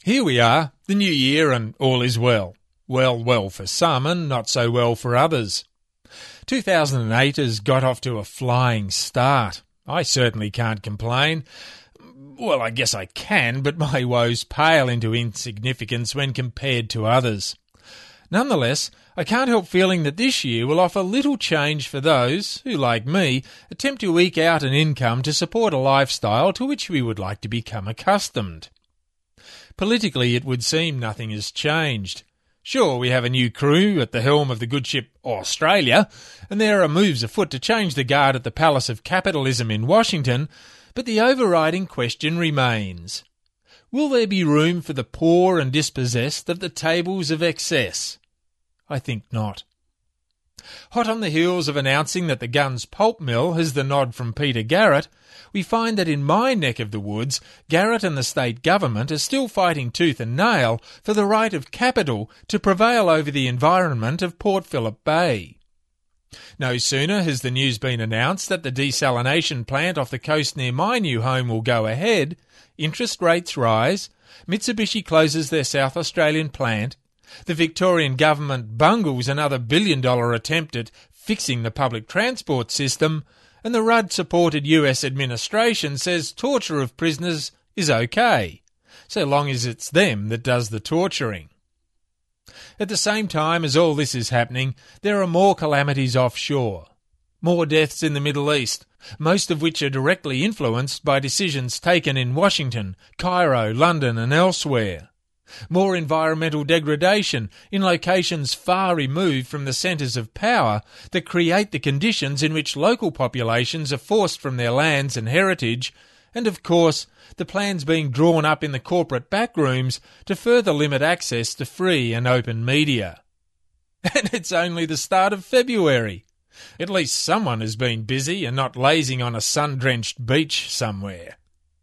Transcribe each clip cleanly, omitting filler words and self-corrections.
Here we are, the new year, and all is well. Well for some and not so well for others. 2008 has got off to a flying start. I certainly can't complain. Well, I guess I can, but my woes pale into insignificance when compared to others. Nonetheless, I can't help feeling that this year will offer little change for those who, like me, attempt to eke out an income to support a lifestyle to which we would like to become accustomed. Politically, it would seem nothing has changed. Sure, we have a new crew at the helm of the good ship Australia, and there are moves afoot to change the guard at the Palace of Capitalism in Washington, but the overriding question remains. Will there be room for the poor and dispossessed at the tables of excess? I think not. Hot on the heels of announcing that the Gunns pulp mill has the nod from Peter Garrett, we find that in my neck of the woods, Garrett and the state government are still fighting tooth and nail for the right of capital to prevail over the environment of Port Phillip Bay. No sooner has the news been announced that the desalination plant off the coast near my new home will go ahead, interest rates rise, Mitsubishi closes their South Australian plant, the Victorian government bungles another billion-dollar attempt at fixing the public transport system, and the Rudd-supported US administration says torture of prisoners is okay, so long as it's them that does the torturing. At the same time as all this is happening, there are more calamities offshore, more deaths in the Middle East, most of which are directly influenced by decisions taken in Washington, Cairo, London and elsewhere. More environmental degradation in locations far removed from the centres of power that create the conditions in which local populations are forced from their lands and heritage, and of course the plans being drawn up in the corporate backrooms to further limit access to free and open media. And it's only the start of February. At least someone has been busy and not lazing on a sun-drenched beach somewhere.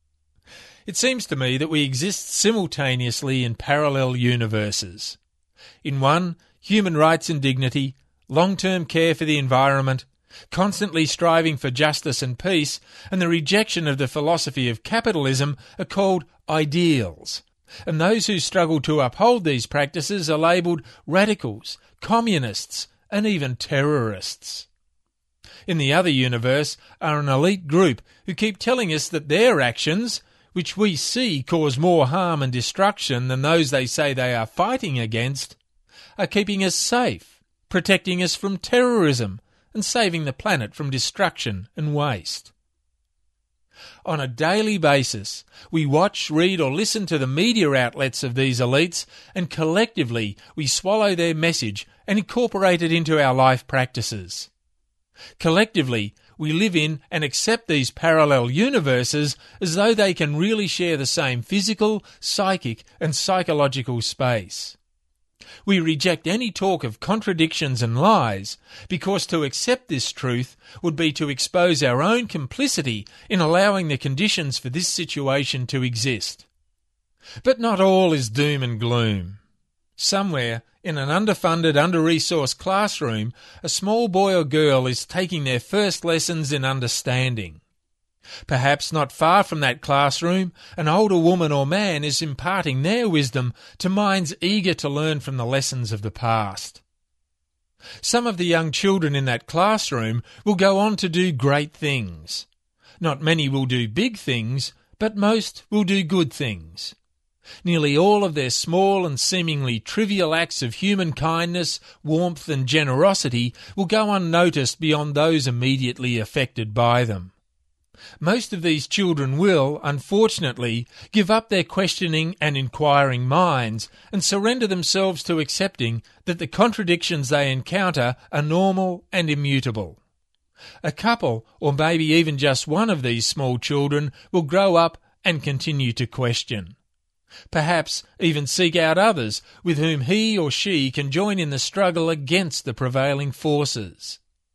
It seems to me that we exist simultaneously in parallel universes. In one, human rights and dignity, long-term care for the environment, constantly striving for justice and peace, and the rejection of the philosophy of capitalism are called ideals, and those who struggle to uphold these practices are labelled radicals, communists, and even terrorists. In the other universe are an elite group who keep telling us that their actions, which we see cause more harm and destruction than those they say they are fighting against, are keeping us safe, protecting us from terrorism, and saving the planet from destruction and waste. On a daily basis, we watch, read or listen to the media outlets of these elites, and collectively we swallow their message and incorporate it into our life practices. Collectively, we live in and accept these parallel universes as though they can really share the same physical, psychic and psychological space. We reject any talk of contradictions and lies, because to accept this truth would be to expose our own complicity in allowing the conditions for this situation to exist. But not all is doom and gloom. Somewhere, in an underfunded, under-resourced classroom, a small boy or girl is taking their first lessons in understanding. Perhaps not far from that classroom, an older woman or man is imparting their wisdom to minds eager to learn from the lessons of the past. Some of the young children in that classroom will go on to do great things. Not many will do big things, but most will do good things. Nearly all of their small and seemingly trivial acts of human kindness, warmth and generosity will go unnoticed beyond those immediately affected by them. Most of these children will, unfortunately, give up their questioning and inquiring minds and surrender themselves to accepting that the contradictions they encounter are normal and immutable. A couple, or maybe even just one of these small children, will grow up and continue to question. Perhaps even seek out others with whom he or she can join in the struggle against the prevailing forces.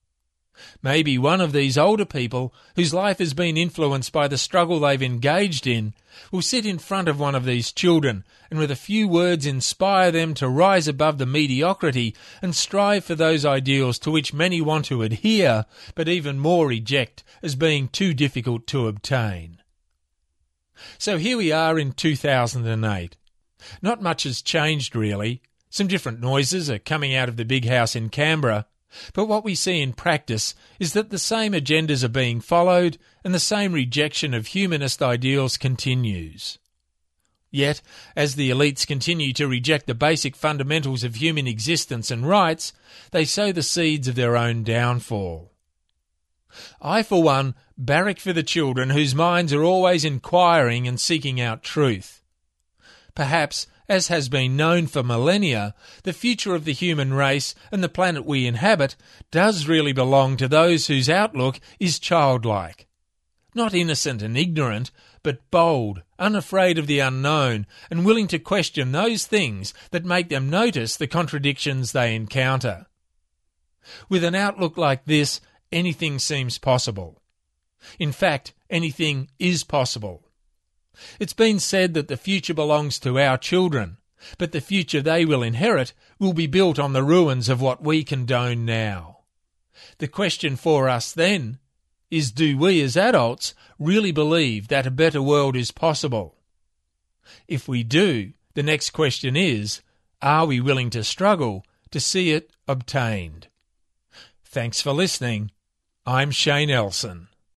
Maybe one of these older people, whose life has been influenced by the struggle they've engaged in, will sit in front of one of these children and with a few words inspire them to rise above the mediocrity and strive for those ideals to which many want to adhere, but even more reject as being too difficult to obtain. So here we are in 2008. Not much has changed really. Some different noises are coming out of the big house in Canberra, but what we see in practice is that the same agendas are being followed and the same rejection of humanist ideals continues. Yet, as the elites continue to reject the basic fundamentals of human existence and rights, they sow the seeds of their own downfall. I, for one, barrack for the children whose minds are always inquiring and seeking out truth. Perhaps, as has been known for millennia, the future of the human race and the planet we inhabit does really belong to those whose outlook is childlike. Not innocent and ignorant, but bold, unafraid of the unknown, and willing to question those things that make them notice the contradictions they encounter. With an outlook like this, anything seems possible. In fact, anything is possible. It's been said that the future belongs to our children, but the future they will inherit will be built on the ruins of what we condone now. The question for us then is, do we as adults really believe that a better world is possible? If we do, the next question is, are we willing to struggle to see it obtained? Thanks for listening. I'm Shane Elson.